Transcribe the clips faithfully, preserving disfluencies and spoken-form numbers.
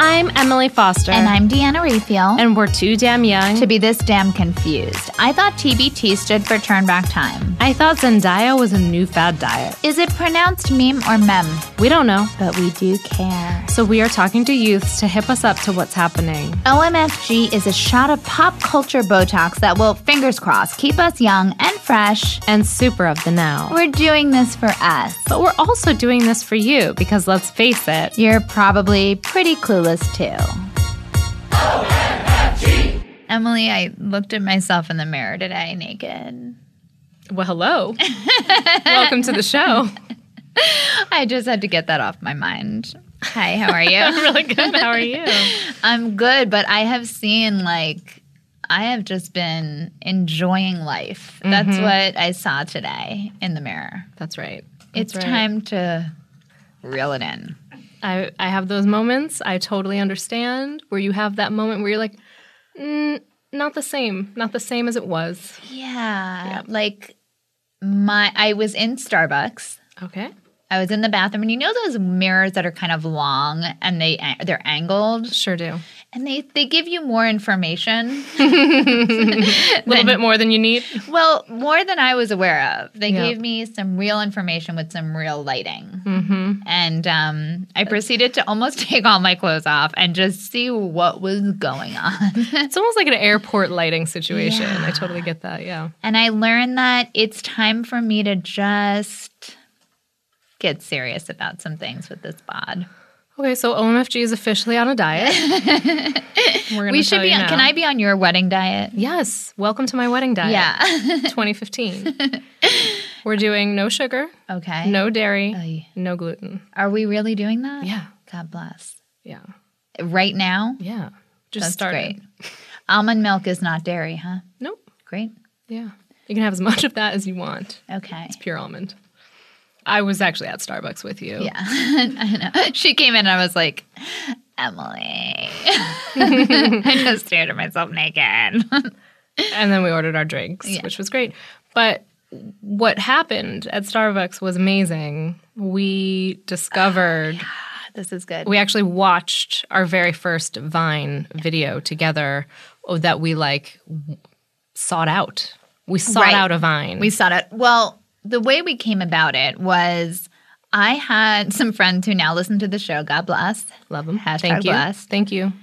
I'm Emily Foster. And I'm Deanna Raphael. And we're too damn young to be this damn confused. I thought T B T stood for Turn Back Time. I thought Zendaya was a new fad diet. Is it pronounced meme or mem? We don't know. But we do care. So we are talking to youths to hip us up to what's happening. O M F G is a shot of pop culture Botox that will, fingers crossed, keep us young and fresh. And super of the now. We're doing this for us. But we're also doing this for you because let's face it, you're probably pretty clueless too. O M F G! Emily, I looked at myself in the mirror today naked. Well, hello. Welcome to the show. I just had to get that off my mind. Hi, how are you? I'm really good. How are you? I'm good, but I have seen, like, I have just been enjoying life. Mm-hmm. That's what I saw today in the mirror. That's right. That's it's right. time to reel it in. I, I have those moments. I totally understand where you have that moment where you're like, mm, not the same. Not the same as it was. Yeah. yeah. Like, my I was in Starbucks. Okay. I was in the bathroom, and you know those mirrors that are kind of long and they they're angled? Sure do. And they, they give you more information. A little bit more than you need? Well, more than I was aware of. They yeah. gave me some real information with some real lighting. Mm-hmm. And um, I proceeded to almost take all my clothes off and just see what was going on. It's almost like an airport lighting situation. Yeah. I totally get that, yeah. And I learned that it's time for me to just get serious about some things with this bod. Okay, so O M F G is officially on a diet. We're we should tell be you on. now. Can I be on your wedding diet? Yes. Welcome to my wedding diet. Yeah. twenty fifteen. We're doing no sugar. Okay. No dairy. Oy. No gluten. Are we really doing that? Yeah. God bless. Yeah. Right now? Yeah. Just That's started. great. Almond milk is not dairy, huh? Nope. Great. Yeah. You can have as much of that as you want. Okay. It's pure almond. I was actually at Starbucks with you. Yeah. I know. She came in and I was like, Emily. I just stared at myself naked. And then we ordered our drinks, yeah. which was great. But what happened at Starbucks was amazing. We discovered... Oh, yeah. This is good. We actually watched our very first Vine video together that we, like, sought out. We sought right. out a Vine. We sought out. Well, the way we came about it was I had some friends who now listen to the show. God bless. Love them. Hashtag Thank you. blessed. Thank you.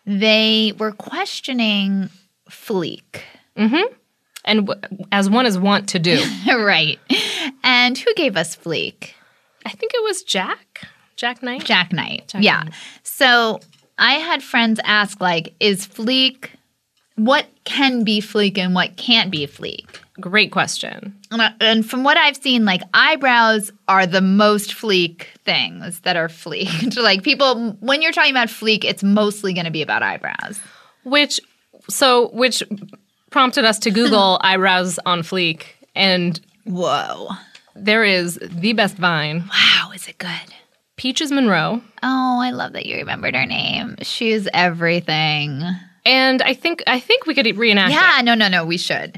They were questioning Fleek. Mm-hmm. And w- as one is wont to do. Right. And who gave us Fleek? I think it was Jack. Jack Knight? Jack Knight. Jack yeah. Knight. So I had friends ask, like, is Fleek – what can be Fleek and what can't be Fleek? Great question. And from what I've seen, like, eyebrows are the most Fleek things that are Fleeked. Like, people – when you're talking about Fleek, it's mostly going to be about eyebrows. Which – so – which prompted us to Google eyebrows on Fleek. And whoa. There is the best Vine. Wow. Is it good? Peaches Monroe. Oh, I love that you remembered her name. She's everything. And I think I think we could reenact yeah, it. no, no, no, we should.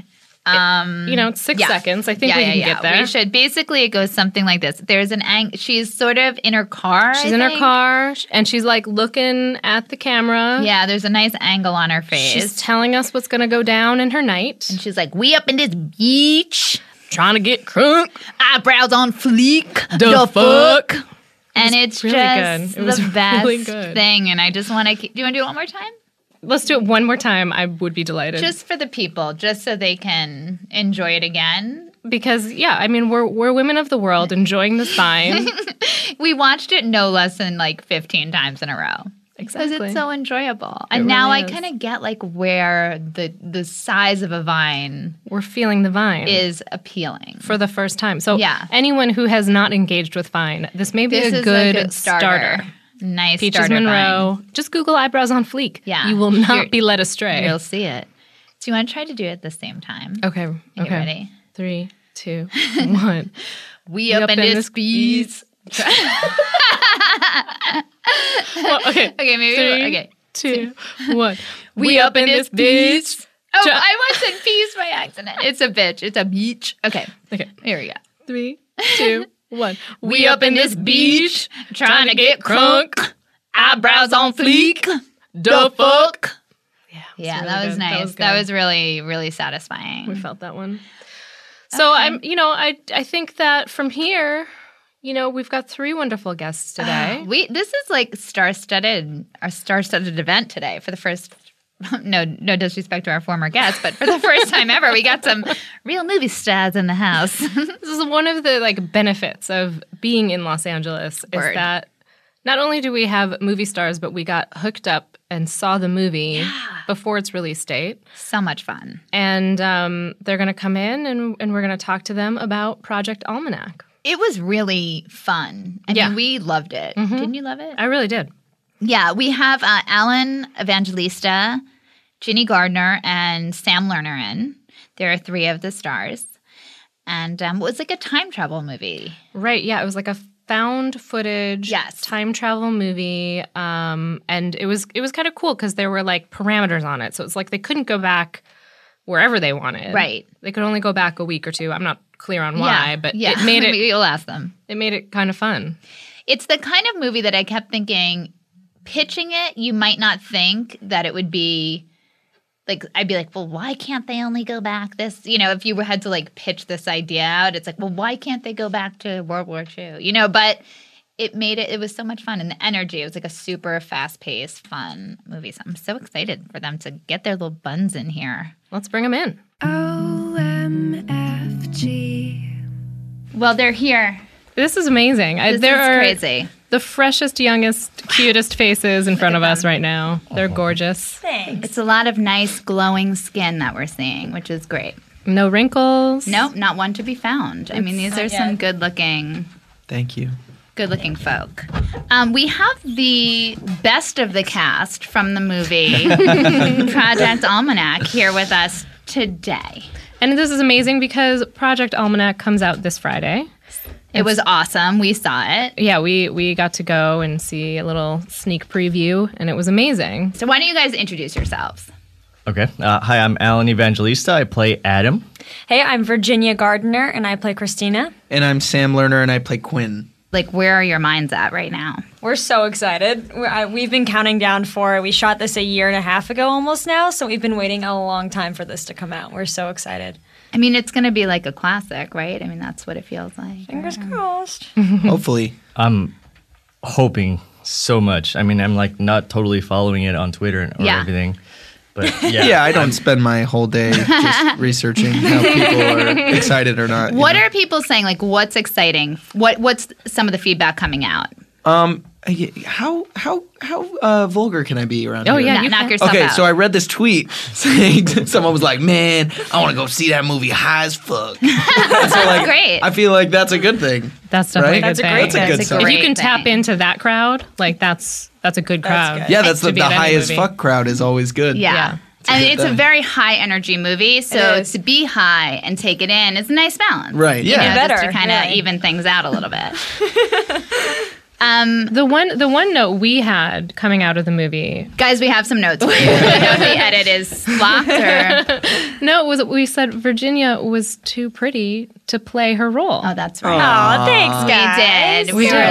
Um, it, you know, it's six yeah. seconds. I think yeah, we yeah, can yeah. get there. We should. Basically, it goes something like this. There's an ang- she's sort of in her car. She's I in think. her car, and she's like looking at the camera. Yeah, there's a nice angle on her face. She's telling us what's going to go down in her night. And she's like, we up in this beach. Trying to get crunk. Eyebrows on fleek. The, the fuck. fuck. And it's really just good. It was the best really good. thing. And I just want to – do you want to do it one more time? Let's do it one more time. I would be delighted. Just for the people, just so they can enjoy it again. Because, yeah, I mean, we're we're women of the world enjoying this Vine. We watched it no less than like fifteen times in a row. Exactly. Because it's so enjoyable. It And now really I is. kind of get like where the the size of a Vine We're feeling the Vine. is appealing. For the first time. So Yeah. anyone who has not engaged with Vine, this may be This a is good, a good starter. starter. Nice Peaches starter Monroe. Vine. Just Google eyebrows on fleek. Yeah. You will not You're- be led astray. You'll see it. Do you want to try to do it at the same time? Okay. You Okay. ready? Three, two, one. We up in this beach. Well, okay. Okay, maybe. Three, okay. two, one. We up in this beach. Oh, Ju- I once said peace by accident. It's a bitch. It's a beach. Okay. Okay. Here we go. Three, two, one. We up in this beach, trying to get crunk. eyebrows on fleek. The fuck? Yeah, Yeah, really that was good. nice. That was, That good. was really, really satisfying. We felt that one. So I'm, you know, I I think that from here, you know, we've got three wonderful guests today. We this is like star-studded, our star-studded event today for the first. No, no disrespect to our former guests, but for the first time ever, we got some real movie stars in the house. This is one of the like benefits of being in Los Angeles is Word. that not only do we have movie stars, but we got hooked up and saw the movie before its release date. So much fun. And um, they're going to come in and, and we're going to talk to them about Project Almanac. It was really fun. I Yeah. mean, we loved it. Didn't you love it? I really did. Yeah, we have uh, Alan Evangelista, Ginny Gardner, and Sam Lerner in. There are three of the stars. And um, it was like a time travel movie. Right. Yeah. It was like a found footage Yes. time travel movie. Um, and it was it was kind of cool because there were like parameters on it. So it's like they couldn't go back wherever they wanted. Right. They could only go back a week or two. I'm not clear on why, yeah. but yeah. it made it You'll ask them. it made it kind of fun. It's the kind of movie that I kept thinking, pitching it, you might not think that it would be like, I'd be like, well, why can't they only go back this? You know, if you had to like pitch this idea out, it's like, well, why can't they go back to World War Two? You know, but it made it, it was so much fun. And the energy, it was like a super fast paced, fun movie. So I'm so excited for them to get their little buns in here. Let's bring them in. O M F G. Well, they're here. This is amazing. I, This there is are crazy. the freshest, youngest, cutest faces in front of us right now. They're gorgeous. Thanks. It's a lot of nice glowing skin that we're seeing, which is great. No wrinkles. Nope, not one to be found. I mean, these are some good looking, Thank you. good looking folk. Um, we have the best of the cast from the movie Project Almanac here with us today. And this is amazing because Project Almanac comes out this Friday. It was awesome. We saw it. Yeah, we we got to go and see a little sneak preview, and it was amazing. So why don't you guys introduce yourselves? Okay. Uh, hi, I'm Alan Evangelista. I play Adam. Hey, I'm Virginia Gardner, and I play Christina. And I'm Sam Lerner, and I play Quinn. Like, where are your minds at right now? We're so excited. We're, I, we've been counting down for it. We shot this a year and a half ago almost now, so we've been waiting a long time for this to come out. We're so excited. I mean, it's going to be like a classic, right? I mean, that's what it feels like. Fingers crossed. Hopefully. I'm hoping so much. I mean, I'm like not totally following it on Twitter or Yeah. everything. But yeah. Yeah, I don't spend my whole day just researching how people are excited or not. you What know. are people saying? Like, what's exciting? What What's some of the feedback coming out? Um, y- how how how uh, vulgar can I be around Oh, here? yeah, Knock- you knock can- yourself Okay, out. so I read this tweet saying someone was like, "Man, I want to go see that movie high as fuck." And so like, Great. I feel like that's a good thing. That's definitely Right? a good That's a thing. great That's a thing. good That's sign. If you great can tap thing. into that crowd, like that's that's a good crowd. good. Yeah, that's To the, be the at any high as movie. fuck crowd is always good. Yeah. Yeah. a And good it's a thing. very high energy movie, so It is. to be high and take it in is a nice balance. Right. You Yeah. know, just Better, to kind of really. even things out a little bit. um, The one the one note we had coming out of the movie, guys, we have some notes for you. I don't know if the edit is locked or. no, it was we said Virginia was too pretty to play her role. Oh, that's right. Oh, thanks, We guys. did. We We, were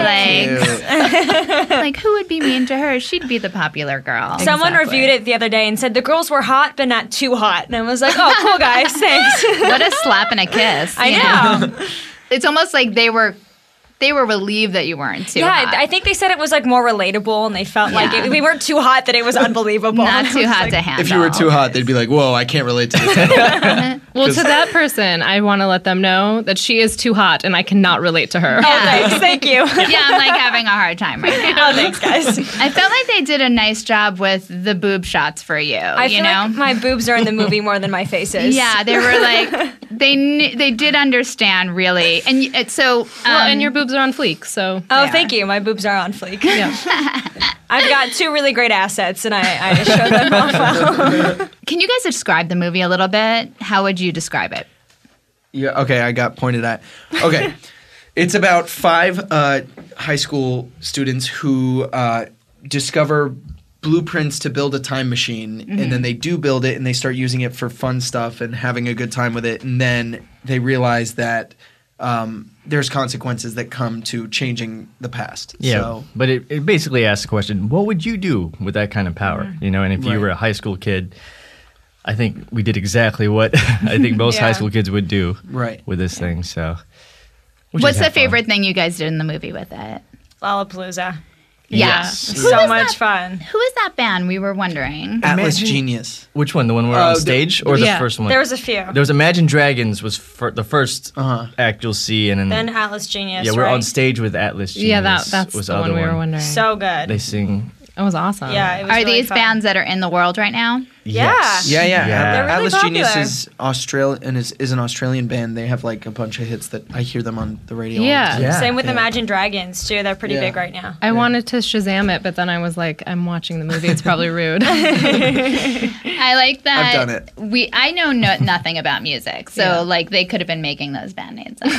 did. like, like, who would be mean to her? She'd be the popular girl. Someone Exactly. reviewed it the other day and said the girls were hot, but not too hot. And I was like, oh, cool, guys. Thanks. What a slap and a kiss. I you know. It's almost like they were they were relieved that you weren't too yeah, hot. I think they said it was like more relatable, and they felt like Yeah. it, we weren't too hot that it was unbelievable. not I too was hot like, to handle. If you were too hot, they'd be like, "Whoa, I can't relate to this." at all." Well, to that person, I want to let them know that she is too hot and I cannot relate to her. Oh, thanks. Thank you. Yeah, I'm like having a hard time right now. Oh, thanks, guys. I felt like they did a nice job with the boob shots for you. I you feel know? like my boobs are in the movie more than my face is. Yeah, they were like they kn- they did understand really, and y- it's so. Um, Well, and your boobs are on fleek, so Oh, They thank you. My boobs are on fleek. yeah. I've got two really great assets, and I, I show them off well. Can you guys describe the movie a little bit? How would you describe it? Yeah. Okay, I got pointed at. Okay, it's about five uh, high school students who uh, discover blueprints to build a time machine, and then they do build it, and they start using it for fun stuff and having a good time with it, and then they realize that um, there's consequences that come to changing the past. Yeah, So, but it, it basically asks the question, what would you do with that kind of power? Mm-hmm. You know, and if you Right. were a high school kid, I think we did exactly what I think most high Yeah. school kids would do Right. with this thing. So, which What's is the have fun. favorite thing you guys did in the movie with it? Lollapalooza. Yes. Who So was much that- fun. Who is that band? We were wondering. Atlas Imagine- Genius. Which one? The one where Uh, on the- stage or the yeah. first one? There was a few. There was Imagine Dragons was fir- the first Uh-huh. act you'll see, and then, Then Atlas Genius. yeah, we're right? on stage with Atlas Genius. Yeah, that that's was the the one other we were wondering. So good. They sing. It was awesome. yeah, it was Are really these fun. bands that are in the world right now? Yeah. Yes. Yeah, yeah. Yeah. They're really Atlas Genius popular. is Australian is, is an Australian band. They have like a bunch of hits that I hear them on the radio. all the Yeah. time. Yeah. Same with Yeah. Imagine Dragons too. They're pretty Yeah. big right now. I wanted to Shazam it, but then I was like, I'm watching the movie. It's probably rude. I like that. I've done it. We I know no, nothing about music, so Yeah. like they could have been making those band names up.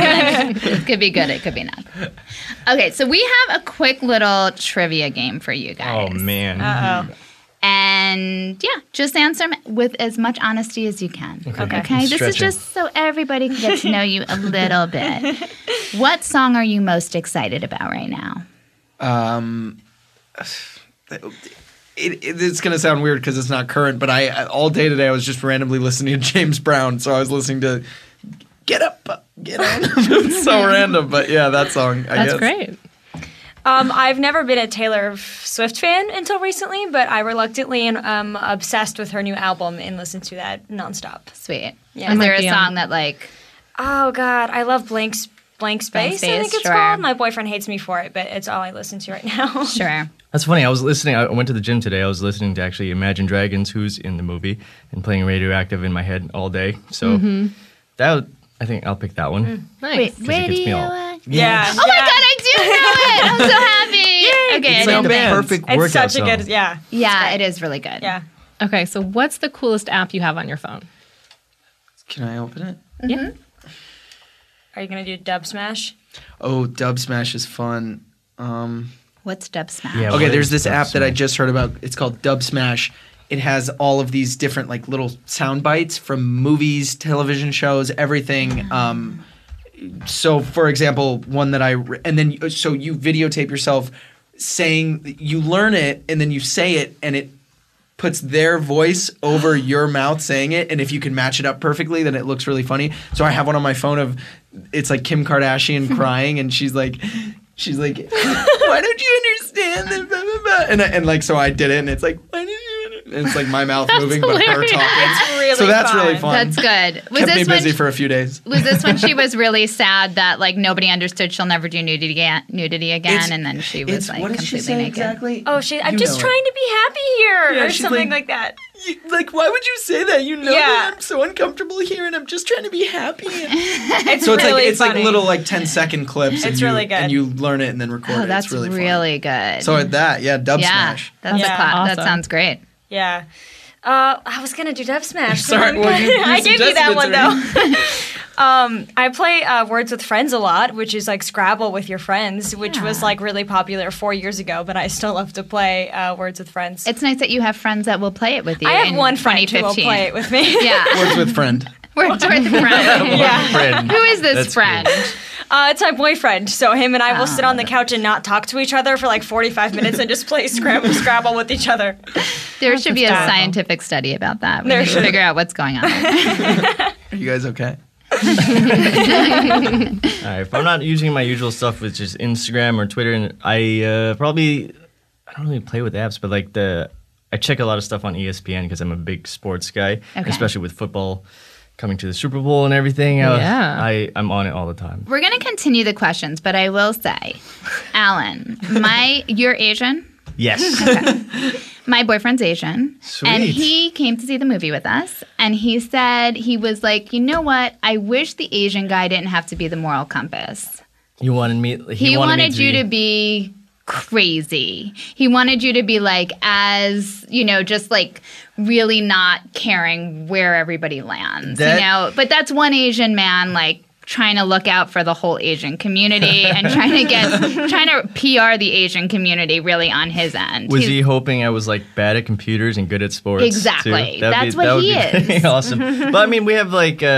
It could be good. It could be not. Okay, so we have a quick little trivia game for you guys. Oh man. Uh oh. And yeah, just answer 'em with as much honesty as you can. Okay. Okay. This is Stretching. just so everybody can get to know you a little bit. What song are you most excited about right now? Um, it, it, it's gonna sound weird because it's not current, but I all day today I was just randomly listening to James Brown. So I was listening to "Get Up, Get On." It's so random, but yeah, that song. I That's guess. great. Um, I've never been a Taylor Swift fan until recently, but I reluctantly am um, obsessed with her new album and listen to that nonstop. Sweet. Yeah. Is I there might a be song on- that like Oh God, I love Blank S- Blank Space. I Space, think it's sure. called. My boyfriend hates me for it, but it's all I listen to right now. sure. That's funny. I was listening. I went to the gym today. I was listening to actually Imagine Dragons, who's in the movie, and playing Radioactive in my head all day. So that would, I think I'll pick that one. Nice. Wait, 'Cause it gets me all- Radioactive. Yeah. Oh my god, I do know it! I'm so happy. Okay, It's I like didn't the think. perfect It's workout such a good. song. Yeah. Yeah, it is really good. Yeah. Okay, so what's the coolest app you have on your phone? Can I open it? Yeah. Are you gonna do Dub Smash? Oh, Dub Smash is fun. Um, What's Dub Smash? Yeah, okay, what there's is this Dub app that I Smash? just heard about. It's called Dub Smash. It has all of these different like little sound bites from movies, television shows, everything. Um, so, for example, one that I re- and then so you videotape yourself saying you learn it and then you say it and it puts their voice over your mouth saying it, and if you can match it up perfectly, then it looks really funny. So I have one on my phone of it's like Kim Kardashian crying, and she's like, she's like, why don't you understand this? Blah, blah, blah. And I- and like so I did it, and it's like, why did you? And it's like my mouth moving, but her hilarious. talking. It's really so that's fun. really fun. That's good. Was Kept me this when busy for a few days. was this when she was really sad that like nobody understood she'll never do nudity again, nudity again, It's- and then she was It's like what did completely she say naked. exactly? Oh, she. I'm You just know it. trying to be happy here, Yeah, or she's something like- like, that. You- like, why would you say that? You know Yeah. that I'm so uncomfortable here, and I'm just trying to be happy. It's so it's really like it's funny. like little like ten second clips. and It's you, really good. and you learn it and then record Oh, it. that's it's really, really, fun. good. So at that, yeah, Dub yeah, Smash. that's Yeah. a cla- that Awesome. sounds great. Yeah. Uh, I was gonna do Dub Smash. Sorry, well, you- you I gave you suggested that it one to though. um, I play uh, Words with Friends a lot, which is like Scrabble with your friends, which was Yeah. like really popular four years ago. But I still love to play uh, Words with Friends. It's nice that you have friends that will play it with you. I have in one friend who will twenty fifteen. play it with me. Yeah, Words with friend. Words with friends. Yeah. Friend. Who is this That's friend? Uh, it's my boyfriend. So him and I will sit Oh. on the couch and not talk to each other for like forty-five minutes and just play Scrabble, Scrabble with each other. There should be a bad. scientific study about that. We There need to should. figure out what's going on. Are you guys okay? All right, if I'm not using my usual stuff, which is Instagram or Twitter, and I uh, probably I don't really play with apps, but like the I check a lot of stuff on E S P N because I'm a big sports guy, Okay. especially with football coming to the Super Bowl and everything. Uh, Yeah. I I'm on it all the time. We're going to continue the questions, but I will say, Alan, my you're Asian. Yes. My boyfriend's Asian, and Sweet. he came to see the movie with us, and he said he was like, you know what? I wish the Asian guy didn't have to be the moral compass. You wanted me. He, He, wanted, wanted, me you to be crazy. He wanted you to be like, as you know, just like really not caring where everybody lands. That- you know, but that's one Asian man like trying to look out for the whole Asian community and trying to get trying to P R the Asian community really on his end. Was He's- he hoping I was like bad at computers and good at sports? Exactly. too? That'd That's what that would he be is. awesome. But I mean, we have like uh,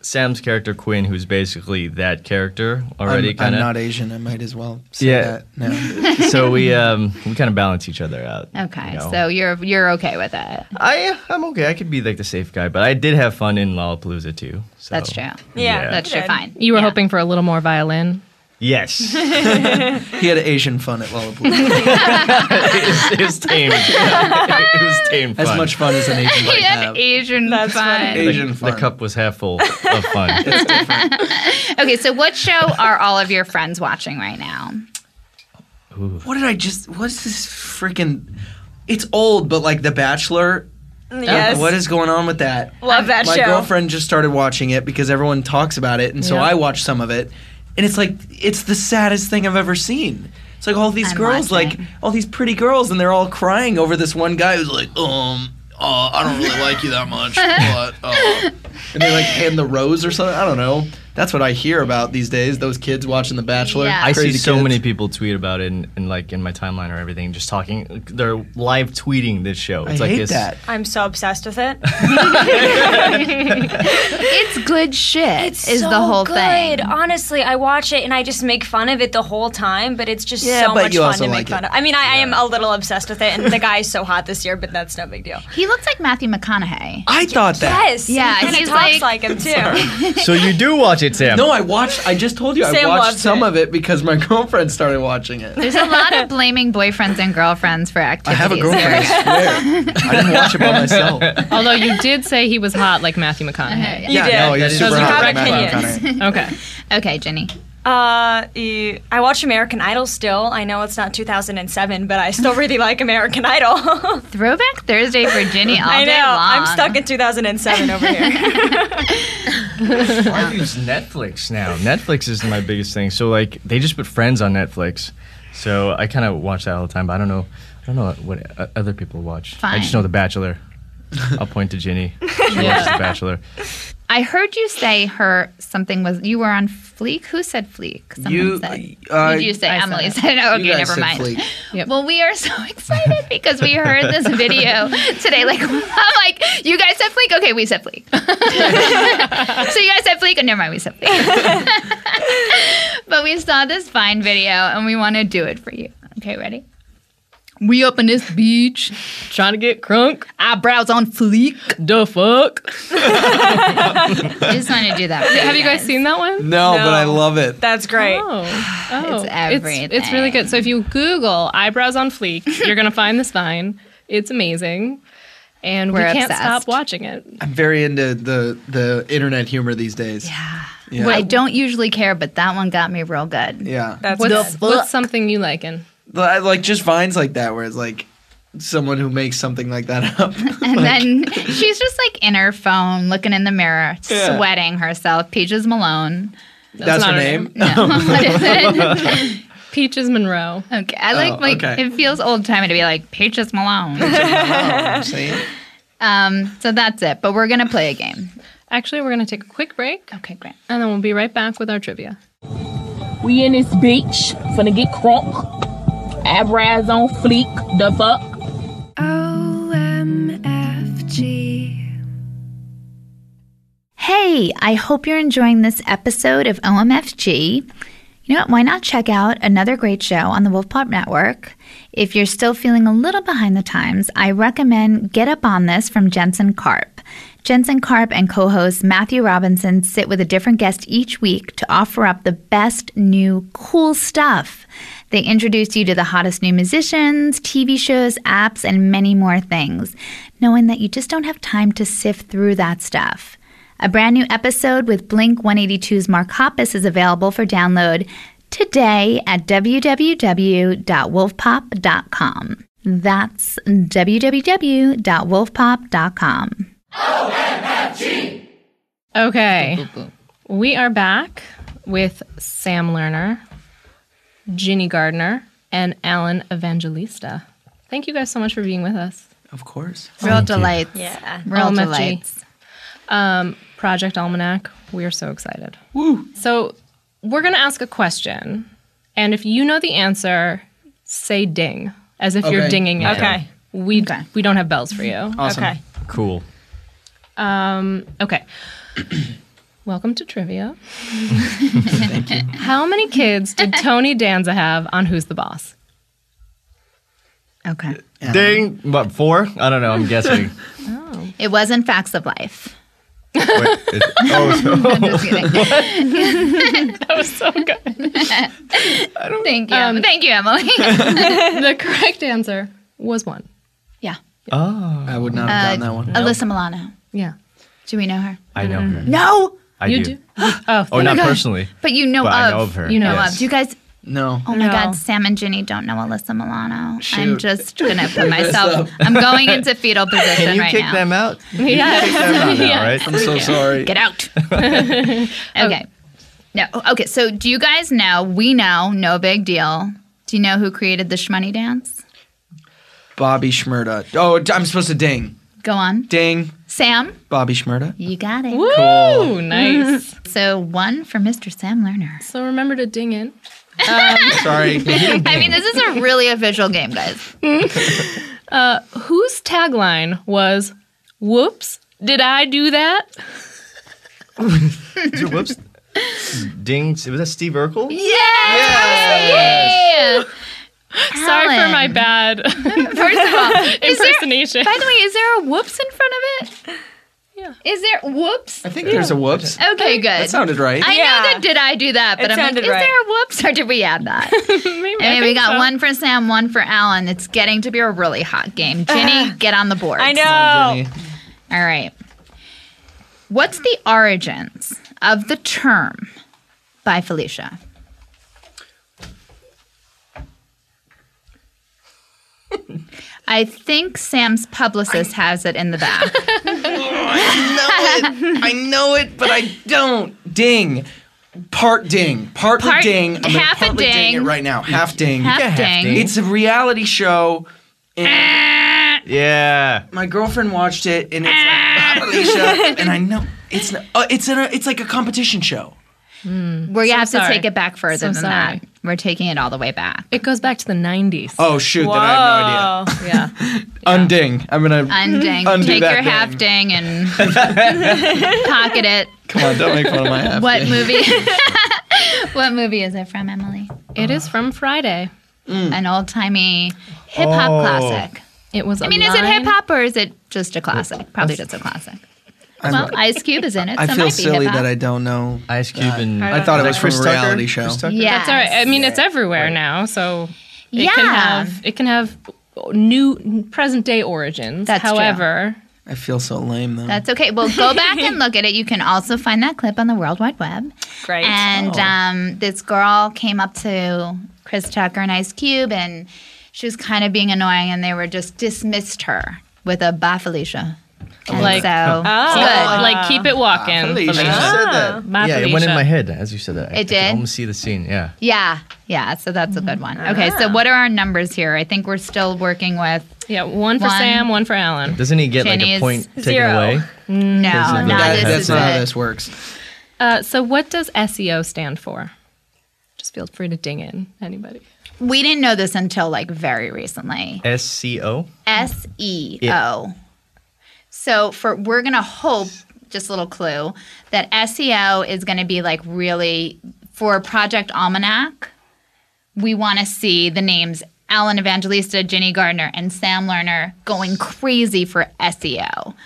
Sam's character Quinn, who's basically that character already. I'm, Kind I'm of. not Asian. I might as well say Yeah. that now. So we um we kind of balance each other out. Okay, you know. so you're you're okay with it. I I'm okay. I could be like the safe guy, but I did have fun in Lollapalooza too. So. That's true. Yeah. That's true. Good. Fine. You were Yeah. hoping for a little more violin. Yes. He had Asian fun at Lollapalooza. it, was, it was tame. it was tame fun. As much fun as an Asian might He had have. Asian That's fun. funny. Asian The fun. cup was half full of fun. Okay, so what show are all of your friends watching right now? What did I just? What's this freaking? It's old, but like The Bachelor. Yes. What is going on with that? Love that My show. girlfriend just started watching it because everyone talks about it, and so Yeah. I watched some of it, and it's like it's the saddest thing I've ever seen. It's like all these I'm girls, like watching. all these pretty girls, and they're all crying over this one guy who's like, um, uh, I don't really like you that much, but, uh, and they like hand the rose or something. I don't know. That's what I hear about these days. Those kids watching The Bachelor. Yeah. I see Crazy so kids. many people tweet about it and, and like in my timeline or everything, just talking. They're live tweeting this show. I It's like hate this, that. I'm so obsessed with it. It's good shit. It's is so the whole good. thing. Honestly, I watch it and I just make fun of it the whole time, but it's just Yeah, so but much you fun also to like make fun it. of. I mean, I, I am a little obsessed with it, and the guy is so hot this year, but that's no big deal. He looks like Matthew McConaughey. I thought that. Yes. Yeah, he kinda he's talks like- like, him too. So you do watch it, Sam? No, I watched. I just told you I Sam watched loves some it. of it because my girlfriend started watching it. There's a lot of blaming boyfriends and girlfriends for I activities. have a girlfriend. I swear. I didn't watch it by myself. Although you did say he was hot like Matthew McConaughey. You yeah, did. no, That he's is super true. hot. You like have Matthew opinions. McConaughey. Okay. Okay, Jenny. Uh, eh, I watch American Idol still. I know it's not two thousand seven, but I still really like American Idol. Throwback Thursday for Ginny all I day know. long. I'm stuck in two thousand seven over here. I use Netflix now. Netflix is my biggest thing. So like they just put Friends on Netflix, so I kind of watch that all the time. But I don't know, I don't know what uh, other people watch. I just Fine. know The Bachelor. I'll point to Ginny. She watches The Bachelor. I heard you say her something was you were on Fleek. Who said Fleek? Someone You, said. uh, Did you say I said Emily it. said it? Okay, You guys never said mind. Fleek. Yep. Well, we are so excited because we heard this video today. Like, I'm like, you guys said Fleek? Okay, we said Fleek. So you guys said Fleek? Oh, never mind, we said Fleek. But we saw this Vine video and we want to do it for you. Okay, ready? We up in this beach, Trying to get crunk. eyebrows on fleek. The fuck? I just want to do that. For Have you guys seen that one? No, No. but I love it. That's great. Oh, oh. It's It's, it's really good. So if you Google eyebrows on fleek, you're gonna find this Vine. It's amazing, and We're we can't obsessed. stop watching it. I'm very into the the internet humor these days. Yeah. Yeah. I don't usually care, but that one got me real good. Yeah. That's What's, good. what's something you liking? But I like just vines like that where it's like someone who makes something like that up. And then she's just like in her phone, looking in the mirror, Yeah. sweating herself. Peaches Malone. That's not her her name. No, what is it? Peaches Monroe. Okay, I like Oh, like okay. it feels old timey to be like Peaches Malone. I'm saying. um, so that's it. But we're gonna play a game. Actually, we're gonna take a quick break, Okay, great. and then we'll be right back with our trivia. We in this beach, finna get crunk. Eyebrows on fleek, the fuck. O M F G. Hey, I hope you're enjoying this episode of O M F G. You know what? Why not check out another great show on the Wolf Pop Network? If you're still feeling a little behind the times, I recommend Get Up On This from Jensen Karp. Jensen Karp and co-host Matthew Robinson sit with a different guest each week to offer up the best new cool stuff. They introduce you to the hottest new musicians, T V shows, apps, and many more things, knowing that you just don't have time to sift through that stuff. A brand new episode with Blink one eighty-two's Mark Hoppus is available for download today at w w w dot wolf pop dot com. That's w w w dot wolf pop dot com. Okay, we are back with Sam Lerner, Ginny Gardner, and Alan Evangelista. Thank you guys so much for being with us. Of course. Real delights. Yeah. Real O M F G. delights. Um, Project Almanac, we are so excited. Woo. So we're going to ask a question, and if you know the answer, say ding, as if you're Okay. dinging it. Okay. We, Okay. we don't have bells for you. Awesome. Okay. Cool. Um, okay. welcome to trivia. Thank you. How many kids did Tony Danza have on Who's the Boss? Okay. Ding. What, four? I don't know. I'm guessing. It wasn't Facts of Life. Wait, it's, oh, so, I'm just kidding. That was so good. Thank you. Um, Thank you, Emily. The correct answer was one. yeah. oh, I would not have gotten that one. Alyssa Milano. Yeah. Do we know her? I know her. No. I You do. do? Oh, Oh, not God. personally. But you know But of. I know of her. You know know yes. of. Do you guys? No. Oh my No. God, Sam and Ginny don't know Alyssa Milano. I'm Shoot. just gonna put myself. I'm going into fetal position Can you right kick now. them out? yeah. Kick them out now, Yes. right? I'm so sorry. Get out. Okay. No. Okay. So, do you guys know? We know. No big deal. Do you know who created the Shmoney dance? Bobby Shmurda. Oh, I'm supposed to ding. Go on, Ding. Sam. Bobby Shmurda. You got it. Woo! Cool. Nice. So one for Mister Sam Lerner. So remember to ding in. Sorry. I mean, this is a really a visual game, guys. Whose tagline was, "Whoops, did I do that?" Is it- Whoops. Ding. Was that Steve Urkel? Yeah. Sorry for my bad First of all, is there, impersonation. by the way, is there a whoops in front of it? Yeah. Is there whoops? I think there's a whoops. Okay, good. That sounded right. I Yeah. know that did I do that, but It I'm like, sounded is right. there a whoops or did we add that? Maybe, I Anyway, we think got so. one for Sam, one for Alan. It's getting to be a really hot game. Ginny, get on the board. I know. Ginny. All right. What's the origins of the term by Felicia? I think Sam's publicist has it in the back. I know it. I know it, but I don't. Ding. Part ding. Partly Part- ding. I'm gonna half a partly ding. ding. it right now. Half ding. Half half ding. ding. It's a reality show. And Yeah. my girlfriend watched it, and it's like Alicia, and I know it's not, uh, it's a it's like a competition show. We're gonna have to sorry. take it back further So than sorry. that. We're taking it all the way back. It goes back to the nineties. Oh shoot! Then I have no idea. Yeah. Unding. I'm gonna Unding. Undo Take that your ding. half ding and pocket it. come on. Don't make fun of my half. What ding. movie? What movie is it from, Emily? It is from Friday. An old timey hip hop Oh. classic. It was. I mean, is it hip hop or is it just a classic? Probably just a classic. Well, Ice Cube is in it. So I it feel might be silly hip-hop. that I don't know. Ice Cube and I thought it like was from Chris a Tucker? reality show. Chris Tucker? Yeah. That's all right. I mean, it's everywhere now, so it Yeah. can have it can have new present day origins. That's true. However, I feel so lame though. That's okay. Well, go back and look at it. You can also find that clip on the World Wide Web. Great. And um, this girl came up to Chris Tucker and Ice Cube, and she was kind of being annoying, and they were just dismissed her with a "Bye, Felicia." And Like- so, Oh. it's good. like keep it walking. Felicia. As you said that. My yeah, it went in Felicia. my head as you said that. I, It I did? could almost see the scene. Yeah. Yeah, yeah. So that's a good one. Okay, so what are our numbers here? I think we're still working with Yeah, one for One. Sam, one for Alan. Doesn't he get like Jenny's a point taken zero. away? no, Because of not the- this That- is that's not how it. this works. Uh, so, what does S E O stand for? Just feel free to ding in, anybody. We didn't know this until like very recently. S C O? S E O. So for we're gonna hope, just a little clue, that S E O is gonna be like really for Project Almanac. We want to see the names Alan Evangelista, Ginny Gardner, and Sam Lerner going crazy for S E O.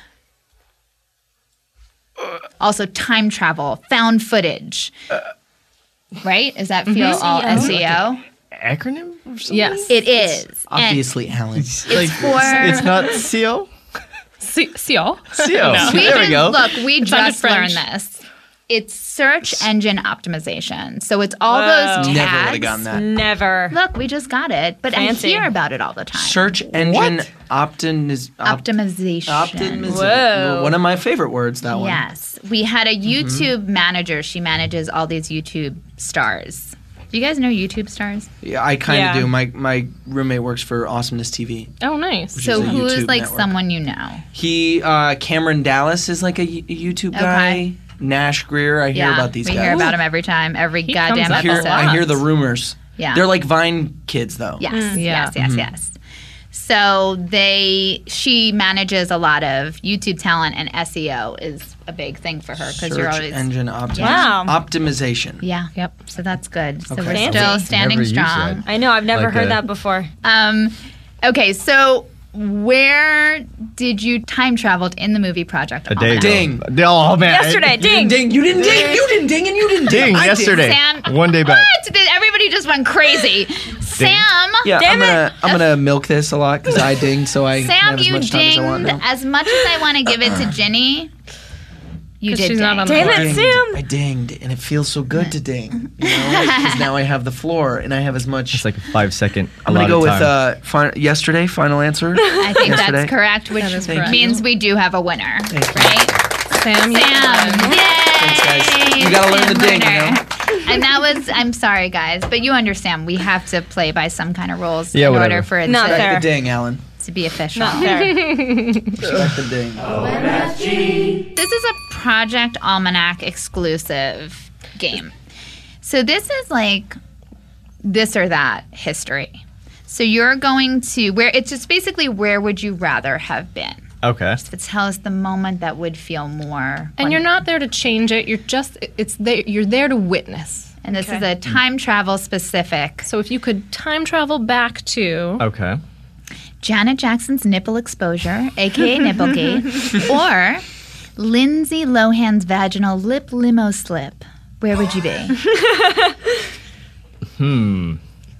Also, time travel, found footage. Right? Does that feel all S E O? Acronym or something? Yes. It is. And Obviously, Alan. Like, for- it's not C O? C- C O? C O. No. we There we just- go. Look, we sounded just learned French. this. It's search engine optimization. So it's all those tags. Never would have gotten that. Never. Look, we just got it, but Fancy. I hear about it all the time. Search engine optimiz- opt- Optimization. optimization. Whoa. One of my favorite words. That one. Yes, we had a YouTube manager. She manages all these YouTube stars. Do you guys know YouTube stars? Yeah, I kind of Yeah. do. My my roommate works for Awesomeness T V. Oh, nice. So is a who's YouTube like network. someone you know? He uh, Cameron Dallas is like a, y- a YouTube guy. Okay. Nash Greer. I hear yeah, about these we guys. hear about him every time, every He goddamn comes up I hear, a episode. lot. I hear the rumors. Yeah. They're like Vine kids, though. Yes, Yeah. yes, yes, yes. So they, she manages a lot of YouTube talent, and S E O is a big thing for her because you're Search always engine optimi- Wow. optimization. yeah. Yep. So that's good. So Okay. we're Fancy. still standing Never used strong. that. I know. I've never Like heard a- that before. Um, okay, so where did you time travel in the movie Project A day Almanac? ago. Ding. Oh man. Yesterday, You didn't ding. ding. You didn't ding. You didn't ding, and you didn't ding. Ding. I did. Yesterday. Sam, One day back. What? Did- Everybody just went crazy. Sam, Yeah, Damn I'm gonna I'm gonna milk this a lot because I dinged, so I can Sam, have as you much time as I want dinged now. as much as I want to give it to Ginny. You 'Cause did she's ding. not on the Damn board. it, dinged. Sam. I dinged, and it feels so good to ding. You know, because now I have the floor, and I have as much. It's like a five second. I'm gonna go allotted with time. uh, fin- yesterday. Final answer. I think Yesterday. that's correct, which That is correct. means we do have a winner, Thank you. right? Sam, you Sam, won. yay! Thanks, guys. You gotta learn Sam the ding, you winner. know? And that was, I'm sorry, guys, but you understand we have to play by some kind of rules Yeah, in whatever. order for it Not to, fair. The ding, Alan. to be official. Not fair. Respect the ding. This is a Project Almanac exclusive game. So this is like this or that history. So you're going to where it's just basically where would you rather have been? Okay. To tell us the moment that would feel more. And you're not there to change it. You're just it's there. You're there to witness. And this is Okay. a time travel specific. So if you could time travel back to Okay. Janet Jackson's nipple exposure, aka Nipplegate, or Lindsay Lohan's vaginal lip limo slip. Where would you be? Hmm.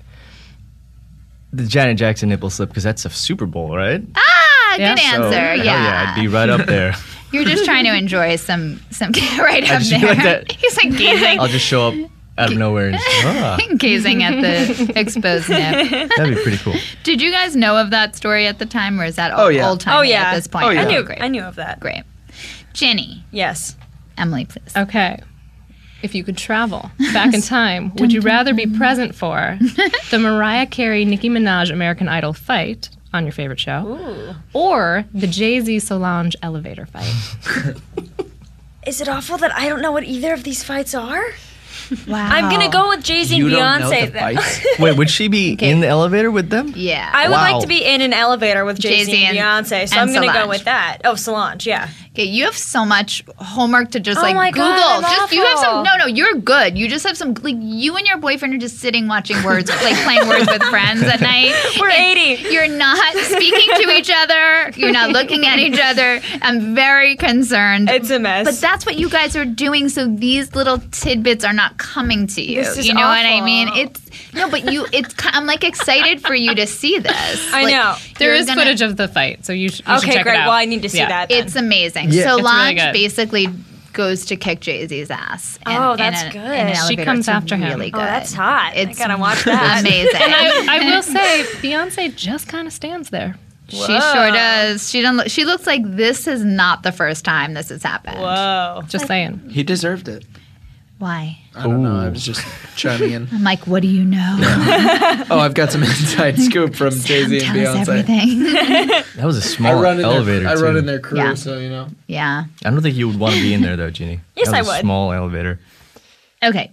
The Janet Jackson nipple slip because that's a Super Bowl, right? Ah, Yeah. good So, answer. hell yeah. yeah, I'd be right up there. You're just trying to enjoy some some right I up just there. feel like that- He's like gazing, I'll just show up out of nowhere and just, ah, gazing at the exposed nip. that'd be pretty cool. Did you guys know of that story at the time, or is that Oh, old, yeah. old time Oh, yeah. at this point? Oh, yeah. I knew. Great. I knew of that. Great. Ginny, Yes. Emily, please. okay. If you could travel back in time, would you rather be present for the Mariah Carey Nicki Minaj American Idol fight on your favorite show, or the Jay-Z Solange elevator fight? Is it awful that I don't know what either of these fights are? Wow. I'm gonna go with Jay Z and You don't know Beyonce. the then. fights? Wait, would she be in the elevator with them? Yeah. I would Wow. like to be in an elevator with Jay Z Jay-Z and and- Beyonce, so and I'm gonna Solange. go with that. Oh, Solange, yeah. Okay, you have so much homework to just Oh like my Google. God, I'm just you have some. awful. No, no, you're good. You just have some. Like you and your boyfriend are just sitting watching words, like playing words with friends at night. We're And eighty. You're not speaking to each other. You're not looking at each other. I'm very concerned. It's a mess. But that's what you guys are doing. So these little tidbits are not coming to you. This is you know what I awful. mean? It's no, but you. It's. ki- I'm like excited for you to see this. I Like, know. There you're is gonna- footage of the fight, so you, sh- you should Okay, check great. it out. Well, I need to see Yeah. that. Then. It's amazing. Yeah. It's really Solange good. basically goes to kick Jay-Z's ass. in- Oh, in that's an- good. in an She elevator. comes It's after him. really Oh, good. that's hot. It's I gotta watch that. amazing. And I, I will say, Beyonce just kind of stands there. she Whoa. sure does. She don't. Look, she looks like this is not the first time this has happened. Whoa. Just saying. He deserved it. Why? I don't know. I Ooh. was just chiming in. I'm like, what do you know? Oh, I've got some inside scoop from Jay Z and Tell Beyonce. us everything. That was a I small run in elevator. their, I too. run in their crew, Yeah. so you know. Yeah. I don't think you would want to be in there though, Jeannie. Yes, that was I a would. Small elevator. Okay.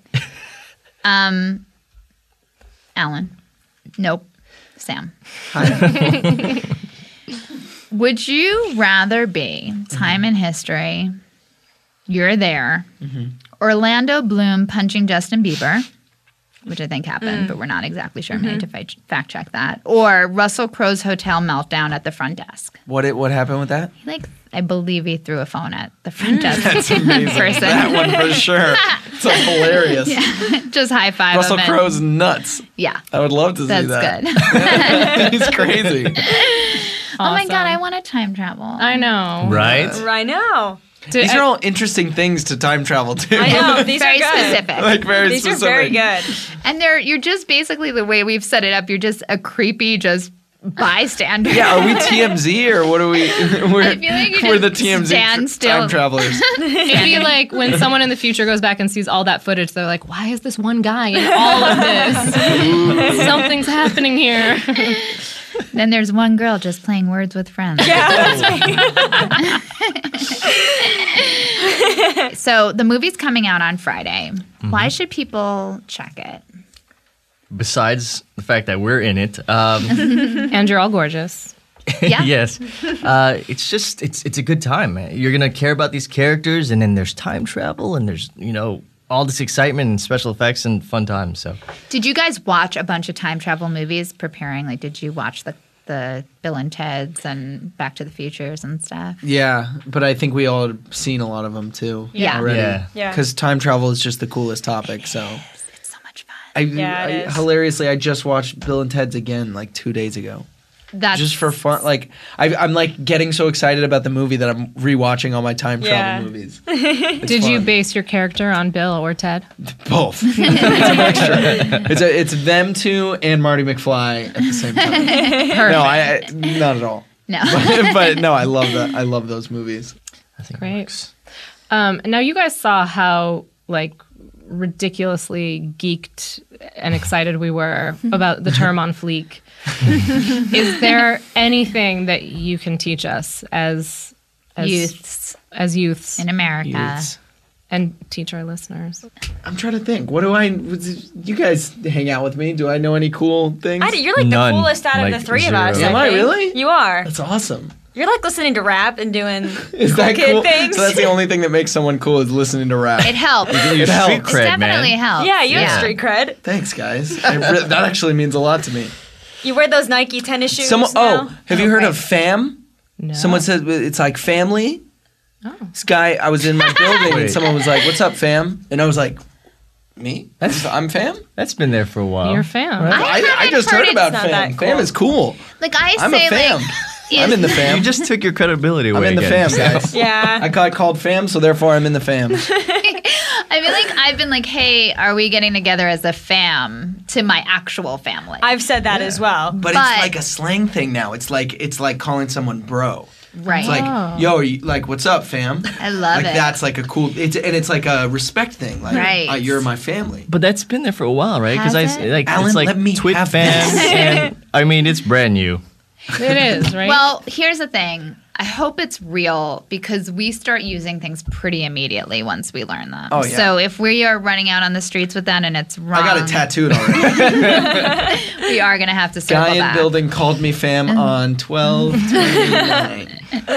Um. Alan. Nope. Sam. Hi. Would you rather be time in history? You're there. Orlando Bloom punching Justin Bieber, which I think happened, but we're not exactly sure. I'm going to fi- fact check that. Or Russell Crowe's hotel meltdown at the front desk. what it, what happened with that? He, like, I believe he threw a phone at the front desk That's amazing. person. That one for sure. So hilarious. Just high five. Russell him and- Crowe's nuts. Yeah, I would love to see that's that. good. He's crazy. Oh my god, Awesome. I want to time travel. I know. Right? I know. Did- These are all interesting things to time travel to. I know. These Very are good. specific. like very These specific. are very good. And they're you're just basically the way we've set it up. You're just a creepy just bystander. Yeah, are we T M Z or what are we? We're, I feel like you we're the just T M Z stand tr- still. time travelers. It'd be like when someone in the future goes back and sees all that footage, they're like, why is this one guy in all of this? Something's happening here. Then there's one girl just playing words with friends. So the movie's coming out on Friday. Why should people check it? besides the fact that we're in it, um, And you're all gorgeous. Yeah. yes, uh, it's just it's it's a good time. Man. You're gonna care about these characters, and then there's time travel, and there's you know all this excitement and special effects and fun times. So, Did you guys watch a bunch of time travel movies preparing? Like, did you watch the the Bill and Ted's and Back to the Futures and stuff? Yeah, but I think we all have seen a lot of them too. Yeah. already. Yeah. Yeah. Because time travel is just the coolest topic. So, It's so much fun. I, Yeah, it I- is. hilariously, I just watched Bill and Ted's again like two days ago. That's Just for fun, like I, I'm like getting so excited about the movie that I'm rewatching all my time travel Yeah. movies. It's Did you fun. base your character on Bill or Ted? both? It's a mixture. It's a, it's them two and Marty McFly at the same time. No, I, I not at all. no. But, but no, I love that. I love those movies. I think it Great. works. Um, now you guys saw how like ridiculously geeked and excited we were about the term on fleek. Is there anything that you can teach us as, as Youths as youths in America. Youths. and teach our listeners? I'm trying to think. What do I? You guys hang out with me. Do I know any cool things? I, you're like None. the coolest out of Like, the three zero. of us. Am I think. really? You are. That's awesome. You're like listening to rap and doing Is cool that kid cool? things. So that's the only thing that makes someone cool is listening to rap. It helps. Get your helps. street It It cred, definitely man. helps. yeah, you have street cred. Thanks, guys. I re- that actually means a lot to me. You wear those Nike tennis shoes. Someone, now? oh, have you heard of FAM? No. Someone said it's like family. Oh. This guy, I was in my building and Wait. someone was like, "What's up, fam?" And I was like, "Me? That's I'm fam." That's been there for a while. You're a fan. I I, I haven't just heard heard it's about not fam. that Fam cool. is cool. Like I I'm a say, fam. like I'm in the fam. You just took your credibility away I'm in the again. fam, guys. Yeah. I got called fam, so therefore I'm in the fam. I feel like I've been like, hey, are we getting together as a fam to my actual family? I've said that as well. But, But- it's like a slang thing now. It's like it's like calling someone bro. right. It's like, yo, are you, like, what's up, fam? I love like it. that's like a cool. It's and it's like a respect thing. Like, Right. uh, you're my family. But that's been there for a while, right? Because I Has s- it? like Alan, it's like let me Twit have fans, this. and I mean it's brand new. It is, right? Well, here's the thing. I hope it's real because we start using things pretty immediately once we learn them. Oh, yeah. So if we are running out on the streets with that and it's wrong, I got it tattooed already. we are going to have to circle Guy in back. building called me fam on twelve twenty-nine.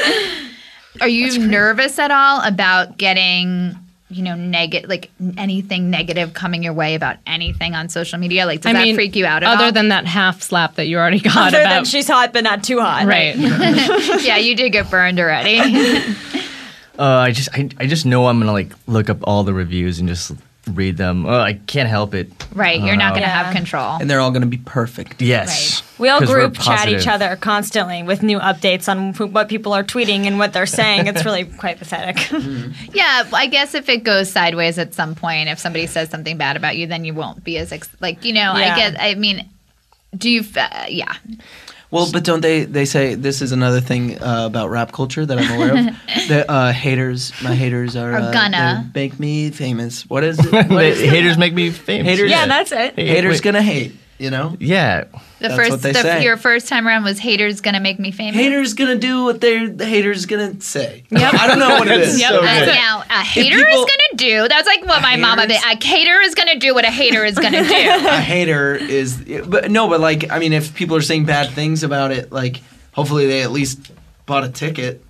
Are you nervous at all about getting, you know, negative, like anything negative coming your way about anything on social media? Like, does I that mean, freak you out at other all? than that half slap that you already got Other about than she's hot but not too hot. right. Yeah, you did get burned already. Uh, I just I, I just know I'm gonna like look up all the reviews and just read them. Oh, I can't help it. Right, you're not going to Yeah. have control. And they're all going to be perfect. Yes. We all 'Cause we're group chat each positive. other constantly with new updates on wh- what people are tweeting and what they're saying. It's really quite pathetic. Yeah, I guess if it goes sideways at some point, if somebody says something bad about you, then you won't be as ex- like you know. Yeah. I get. I mean, do you? f- Uh, yeah, Well, but don't they? They say this is another thing uh, about rap culture that I'm aware of. The uh, haters, my haters are, Are uh, gonna. they make me famous. What is it? What The is it? haters make me famous. Haters- yeah, that's it. Hey, Haters wait. gonna hate. You know. Yeah. the That's first, what they the, say. your first time around was haters gonna make me famous. Haters gonna do what they're the haters gonna say. I don't know what it is. Yep. So Uh, good. now, a hater people- is gonna do. That's like what my mama. Haters- A hater is gonna do what a hater is gonna do. A hater is, but no, but like, I mean, if people are saying bad things about it, like, hopefully they at least bought a ticket.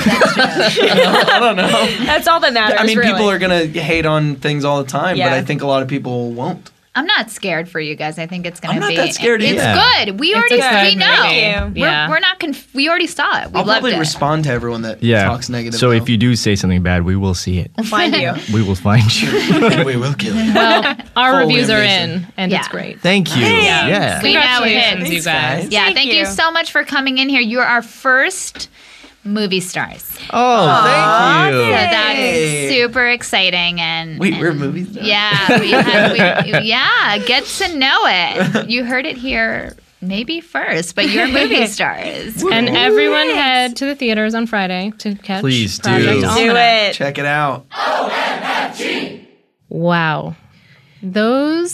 I don't know. That's all that matters. I mean, really. people are gonna hate on things all the time, Yeah. but I think a lot of people won't. I'm not scared for you guys. I think it's gonna I'm not be. that scared It's either. good. We It's already a good we know. movie. We're, Yeah. we're not. Conf- we already saw it. We I'll loved probably it. respond to everyone that Yeah. talks negative. So though. if you do say something bad, we will see it. find you. We will find you. we will kill you. Well, our Full reviews are ambition. in, and Yeah. it's great. Thank you. Yeah. Yeah. We know Congratulations, it. you guys. guys. Yeah, Thank thank you. you. so much for coming in here. You're our first movie stars. Oh, thank you. So that's super exciting and Wait, and- we're movie stars? Yeah, we had, we, yeah, get to know it. You heard it here maybe first, but you're movie stars. And everyone head to the theaters on Friday to catch Please do. Project Do Do Almanac. it. Check it out. Wow. Those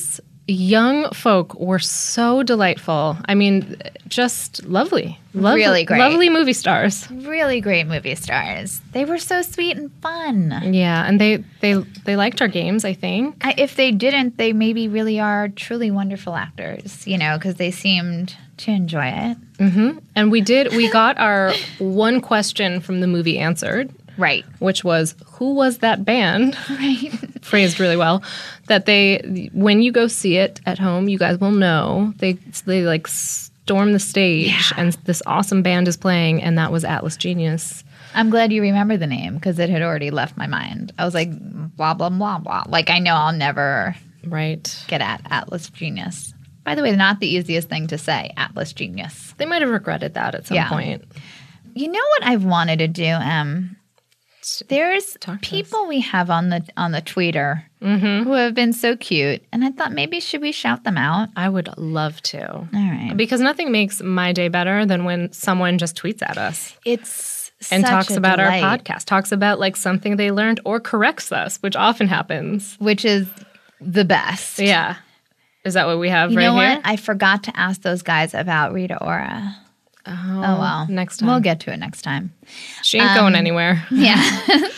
young folk were so delightful. I mean, just lovely. lovely Really great. Lovely movie stars. Really great movie stars. They were so sweet and fun. Yeah, and they they they liked our games, I think. I, if they didn't, they maybe really are truly wonderful actors, you know, because they seemed to enjoy it. Mm-hmm. And we did, we got our one question from the movie answered. Right. Which was, who was that band? Right. Phrased really well. That they, when you go see it at home, you guys will know. They, they like storm the stage Yeah. and this awesome band is playing, and that was Atlas Genius. I'm glad you remember the name because it had already left my mind. I was like, blah, blah, blah, blah. Like, I know I'll never Right. get at Atlas Genius. By the way, not the easiest thing to say, Atlas Genius. They might have regretted that at some Yeah. point. You know what I've wanted to do, Em? There's Talk to people we have on the on the Twitter Mm-hmm. who have been so cute, and I thought maybe should we shout them out? I would love to. All right, Because nothing makes my day better than when someone just tweets at us it's and such talks a about delight, our podcast, talks about like something they learned or corrects us, which often happens. which is the best. Yeah. Is that what we have You right know here? what? I forgot to ask those guys about Rita Ora. Oh, Oh well, Next time. we'll get to it next time. She ain't Um, going anywhere. Yeah.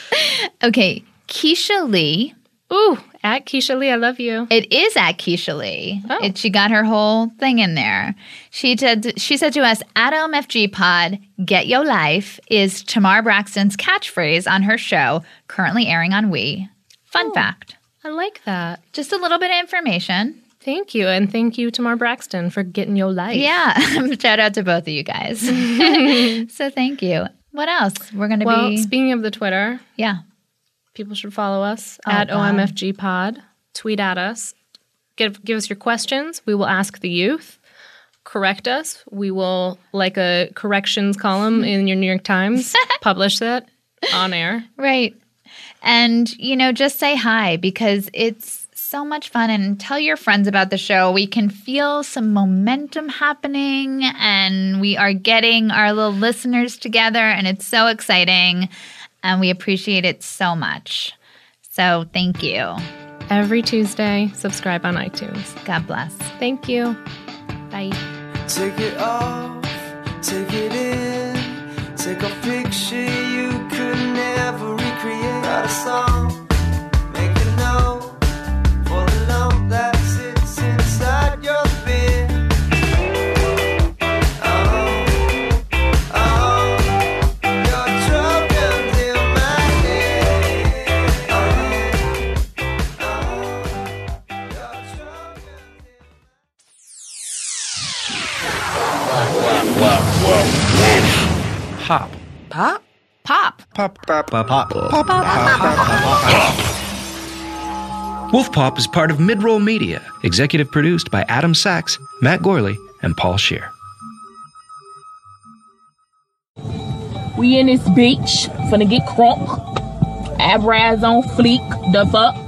Okay, Keisha Lee. Ooh, at Keisha Lee, I love you. It is at Keisha Lee. Oh. It, she got her whole thing in there. She said, she said to us, at O M F G Pod, get your life is Tamar Braxton's catchphrase on her show, currently airing on We. Fun Oh. fact. I like that. Just a little bit of information. Thank you. And thank you, Tamar Braxton, for getting your life. Yeah. Shout out to both of you guys. So thank you. What else? We're going to Well, be, speaking of the Twitter, yeah. people should follow us Oh, at God. O M F G Pod. Tweet at us. Give, give us your questions. We will ask the youth. Correct us. We will, like a corrections column in your New York Times, publish that on air. Right. And, you know, just say hi because it's so much fun and tell your friends about the show. We can feel some momentum happening and we are getting our little listeners together and it's so exciting and we appreciate it so much. So thank you. Every Tuesday, subscribe on iTunes. God bless. Thank you. Bye. Take it off, take it in, take a picture you could never recreate. Write a song, make a note for the lump that sits inside your bin. Oh, oh, your troubles in my head. Oh, oh, your troubles in Pop. Pop. Pop. Pop. Pop. Pop. Pop. Wolf Pop is part of Midroll Media, executive produced by Adam Sachs, Matt Gorley, and Paul Scheer. We in this bitch, finna get crunk. Eyebrows on fleek, the fuck.